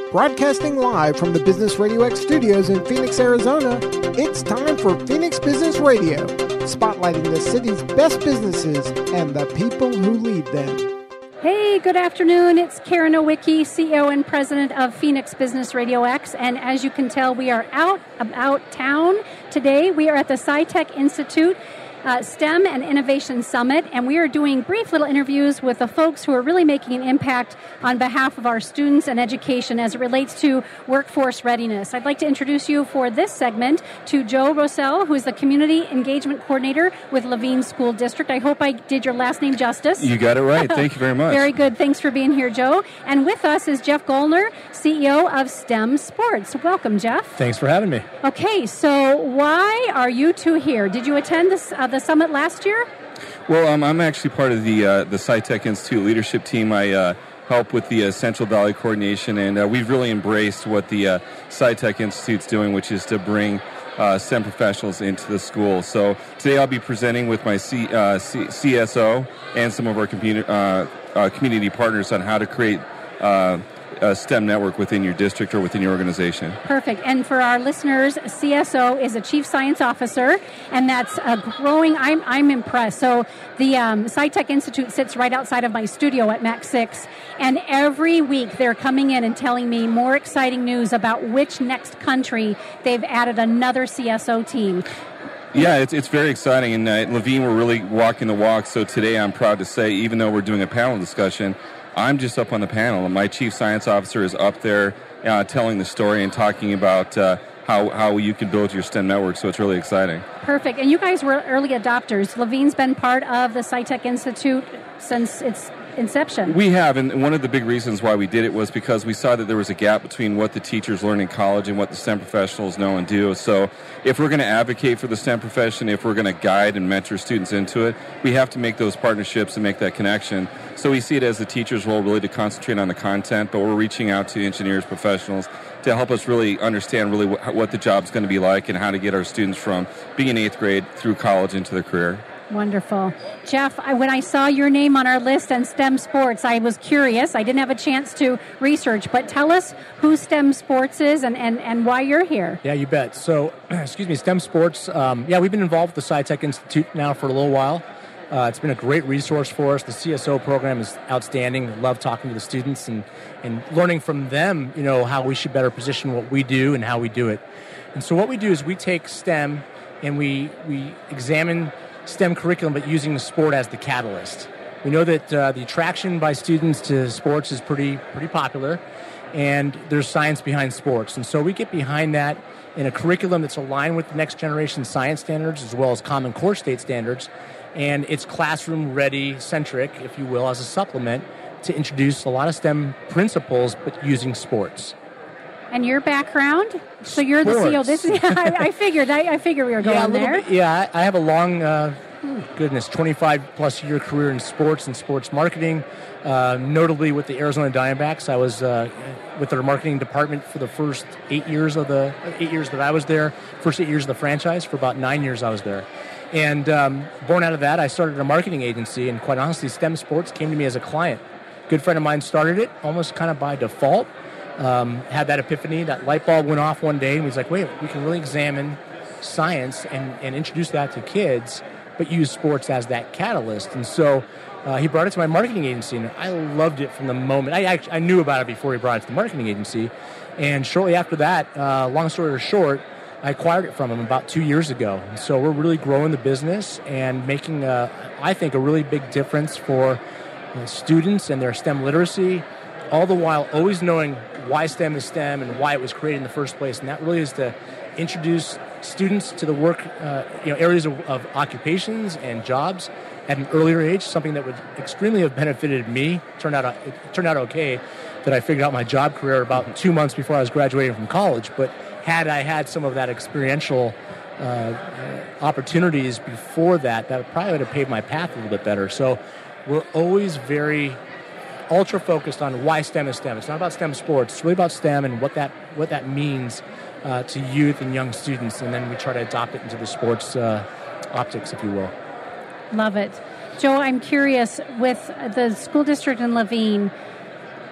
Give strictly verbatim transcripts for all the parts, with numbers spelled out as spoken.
Broadcasting live from the Business Radio X studios in Phoenix, Arizona, it's time for Phoenix Business Radio, spotlighting the city's best businesses and the people who lead them. Hey, good afternoon. It's Karen Nowicki, C E O and President of Phoenix Business Radio X. And as you can tell, we are out about town today. We are at the SciTech Institute Uh, STEM and Innovation Summit, and we are doing brief little interviews with the folks who are really making an impact on behalf of our students and education as it relates to workforce readiness. I'd like to introduce you for this segment to Joe Rossell, who is the Community Engagement Coordinator with Levine School District. I hope I did your last name justice. You got it right. Thank you very much. Very good. Thanks for being here, Joe. And with us is Jeff Gollner, C E O of STEM Sports. Welcome, Jeff. Thanks for having me. Okay, so why are you two here? Did you attend this, uh, the summit last year? Well, um, I'm actually part of the uh, the SciTech Institute leadership team. I uh, help with the uh, Central Valley coordination, and uh, we've really embraced what the uh, SciTech Institute's doing, which is to bring uh, STEM professionals into the school. So today I'll be presenting with my C, uh, C, C S O and some of our community, uh, uh, community partners on how to create uh, a STEM network within your district or within your organization. Perfect. And for our listeners, C S O is a Chief Science Officer, and that's a growing, I'm I'm impressed. So the um, SciTech Institute sits right outside of my studio at Mac six, and every week they're coming in and telling me more exciting news about which next country they've added another C S O team. Yeah, it's it's very exciting, and uh, at Levine we're really walking the walk. So today I'm proud to say, even though we're doing a panel discussion, I'm just up on the panel, and my chief science officer is up there uh, telling the story and talking about uh, how, how you can build your STEM network, so it's really exciting. Perfect. And you guys were early adopters. Levine's been part of the SciTech Institute since its inception. We have, and one of the big reasons why we did it was because we saw that there was a gap between what the teachers learn in college and what the STEM professionals know and do. So if we're going to advocate for the STEM profession, if we're going to guide and mentor students into it, we have to make those partnerships and make that connection. So we see it as the teacher's role really to concentrate on the content, but we're reaching out to engineers, professionals, to help us really understand really what, what the job's going to be like and how to get our students from being in eighth grade through college into their career. Wonderful. Jeff, I, when I saw your name on our list and STEM Sports, I was curious. I didn't have a chance to research, but tell us who STEM Sports is and, and, and why you're here. Yeah, you bet. So, excuse me, STEM Sports, um, yeah, we've been involved with the SciTech Institute now for a little while. Uh, it's been a great resource for us. The C S O program is outstanding. Love talking to the students and, and learning from them, you know, how we should better position what we do and how we do it. And so what we do is we take STEM and we we examine STEM curriculum, but using the sport as the catalyst. We know that uh, the attraction by students to sports is pretty pretty popular, and there's science behind sports. And so we get behind that in a curriculum that's aligned with the next generation science standards as well as Common Core state standards, and it's classroom-ready centric, if you will, as a supplement to introduce a lot of STEM principles, but using sports. And your background? So you're Sports. the C E O. This is, I, I figured. I, I figured we were going yeah, there. Bit, yeah, I have a long, uh, goodness, twenty-five plus year career in sports and sports marketing, uh, notably with the Arizona Diamondbacks. I was uh, with their marketing department for the first eight years of the eight years that I was there. First eight years of the franchise. For about nine years, I was there. And um, born out of that, I started a marketing agency. And quite honestly, STEM Sports came to me as a client. A good friend of mine started it almost kind of by default. Um, had that epiphany, that light bulb went off one day, and he was like, wait, we can really examine science and, and introduce that to kids, but use sports as that catalyst. And so uh, he brought it to my marketing agency, and I loved it from the moment. I actually, I knew about it before he brought it to the marketing agency, and shortly after that, uh, long story short, I acquired it from him about two years ago. And so we're really growing the business and making, a, I think, a really big difference for uh, students and their STEM literacy, all the while always knowing why STEM is STEM and why it was created in the first place. And that really is to introduce students to the work, uh, you know, areas of, of occupations and jobs at an earlier age, something that would extremely have benefited me. Turned out, it turned out okay that I figured out my job career about two months before I was graduating from college. But had I had some of that experiential uh, uh, opportunities before that, that probably would have paved my path a little bit better. So we're always very ultra focused on why STEM is STEM. It's not about STEM sports. It's really about STEM and what that what that means uh, to youth and young students, and then we try to adopt it into the sports uh, optics, if you will. Love it. Joe, I'm curious, with the school district in Levine,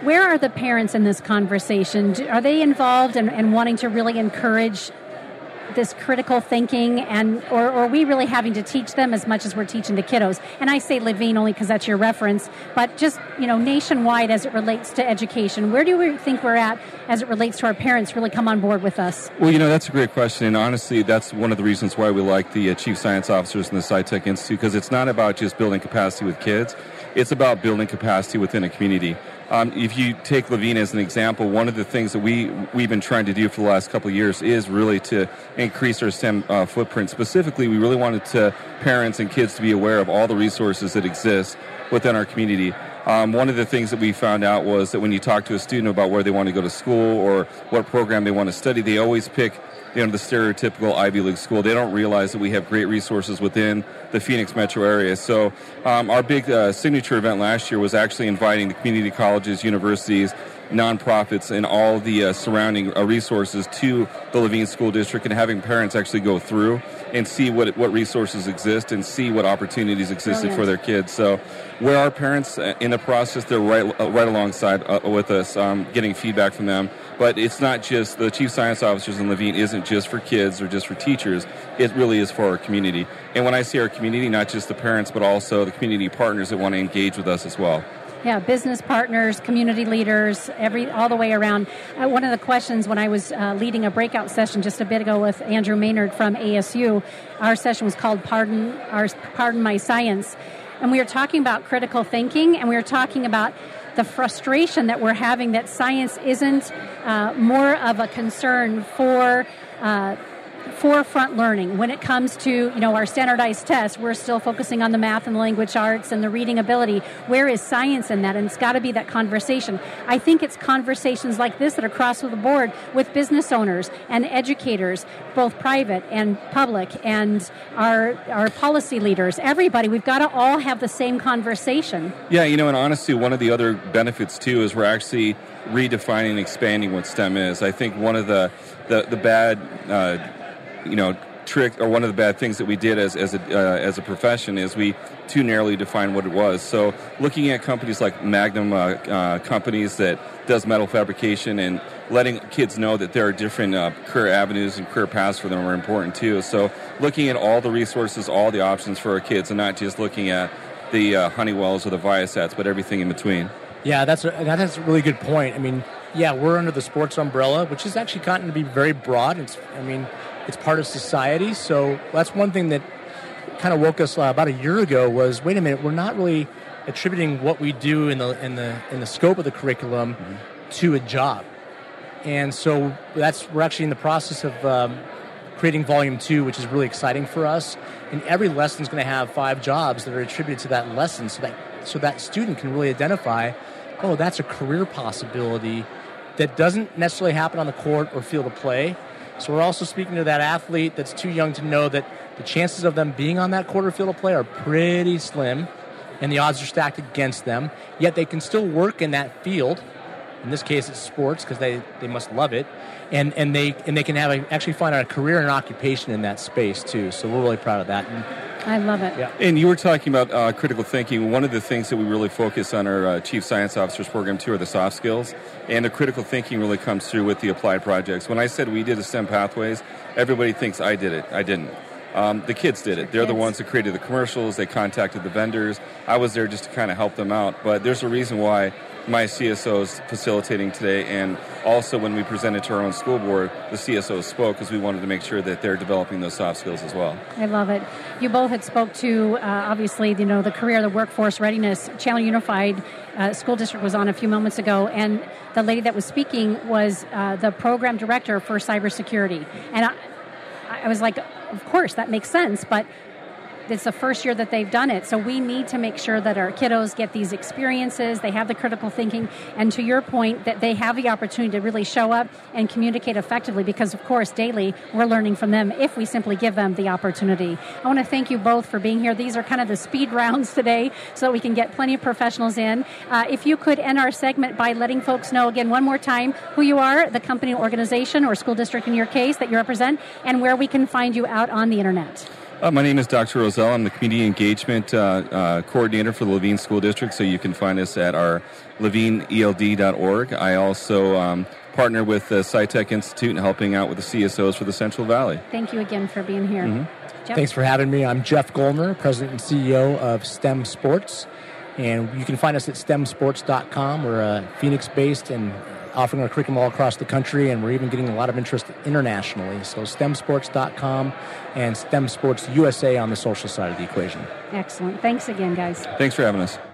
Where are the parents in this conversation? Do, are they involved and in, in wanting to really encourage this critical thinking, and or, or are we really having to teach them as much as we're teaching the kiddos? And I say Levine only because that's your reference, but just, you know, nationwide as it relates to education, where do we think we're at as it relates to our parents really come on board with us? Well, you know, that's a great question, and honestly, that's one of the reasons why we like the uh, Chief Science Officers in the SciTech Institute, because it's not about just building capacity with kids, it's about building capacity within a community. Um, if you take Levine as an example, one of the things that we, we've been trying to do for the last couple of years is really to increase our STEM uh, footprint. Specifically, we really wanted to parents and kids to be aware of all the resources that exist within our community. Um, one of the things that we found out was that when you talk to a student about where they want to go to school or what program they want to study, they always pick, you know, the stereotypical Ivy League school. They don't realize that we have great resources within the Phoenix metro area. So um, our big uh, signature event last year was actually inviting the community colleges, universities, nonprofits, and all the uh, surrounding uh, resources to the Levine School District, and having parents actually go through and see what what resources exist and see what opportunities existed Brilliant. for their kids. So where our parents uh, in the process, they're right uh, right alongside uh, with us, um, getting feedback from them. But it's not just, the Chief Science Officers in Levine isn't just for kids or just for teachers. It really is for our community. And when I say our community, not just the parents, but also the community partners that want to engage with us as well. Yeah, business partners, community leaders, every all the way around. Uh, one of the questions when I was uh, leading a breakout session just a bit ago with Andrew Maynard from A S U, our session was called Pardon, our, Pardon My Science. And we were talking about critical thinking, and we were talking about the frustration that we're having that science isn't uh, more of a concern for uh, forefront learning. When it comes to, you know, our standardized tests, we're still focusing on the math and the language arts and the reading ability. Where is science in that? And it's got to be that conversation. I think it's conversations like this that are across the board with business owners and educators, both private and public, and our our policy leaders, everybody. We've got to all have the same conversation. Yeah, you know, and honestly, one of the other benefits, too, is we're actually redefining and expanding what STEM is. I think one of the, the, the bad... Uh, you know, trick, or one of the bad things that we did as as a uh, as a profession is we too narrowly defined what it was. So looking at companies like Magnum, uh, uh, companies that does metal fabrication, and letting kids know that there are different uh, career avenues and career paths for them are important too. So looking at all the resources, all the options for our kids, and not just looking at the uh, Honeywells or the Viasats, but everything in between. Yeah, that's a, that's a really good point. I mean, yeah, we're under the sports umbrella, which has actually gotten to be very broad. It's, I mean, it's part of society. So that's one thing that kind of woke us uh, about a year ago was, wait a minute, we're not really attributing what we do in the in the in the scope of the curriculum mm-hmm. to a job. And so that's we're actually in the process of um, creating volume two, which is really exciting for us. And every lesson is going to have five jobs that are attributed to that lesson, so that so that student can really identify, oh, that's a career possibility that doesn't necessarily happen on the court or field of play. So we're also speaking to that athlete that's too young to know that the chances of them being on that court or field of play are pretty slim, and the odds are stacked against them, yet they can still work in that field. In this case, it's sports, because they, they must love it, and and they and they can have a, actually find a career and occupation in that space too. So we're really proud of that. And, I love it. Yeah. And you were talking about uh, critical thinking. One of the things that we really focus on our uh, Chief Science Officers program too are the soft skills, and the critical thinking really comes through with the applied projects. When I said we did the STEM pathways, everybody thinks I did it. I didn't. Um, the kids did it. They're the ones that created the commercials. They contacted the vendors. I was there just to kind of help them out. But there's a reason why my C S O is facilitating today, and also when we presented to our own school board, the C S O spoke, because we wanted to make sure that they're developing those soft skills as well. I love it. You both had spoke to, uh, obviously, you know, the career, the workforce readiness. Chandler Unified uh, School District was on a few moments ago, and the lady that was speaking was uh, the program director for cybersecurity. And I, I was like, of course, that makes sense, but it's the first year that they've done it. So we need to make sure that our kiddos get these experiences, they have the critical thinking, and to your point, that they have the opportunity to really show up and communicate effectively, because, of course, daily we're learning from them if we simply give them the opportunity. I want to thank you both for being here. These are kind of the speed rounds today so that we can get plenty of professionals in. Uh, if you could end our segment by letting folks know, again, one more time, who you are, the company, organization, or school district in your case that you represent, and where we can find you out on the internet. Uh, my name is Doctor Roselle. I'm the Community Engagement uh, uh, Coordinator for the Levine School District, so you can find us at our levine E L D dot org. I also um, partner with the SciTech Institute and helping out with the C S Os for the Central Valley. Thank you again for being here. Mm-hmm. Jeff? Thanks for having me. I'm Jeff Goldner, President and C E O of STEM Sports, and you can find us at stem sports dot com. We're uh, Phoenix-based and offering our curriculum all across the country, and we're even getting a lot of interest internationally. So stem sports dot com and STEM Sports U S A on the social side of the equation. Excellent. Thanks again, guys. Thanks for having us.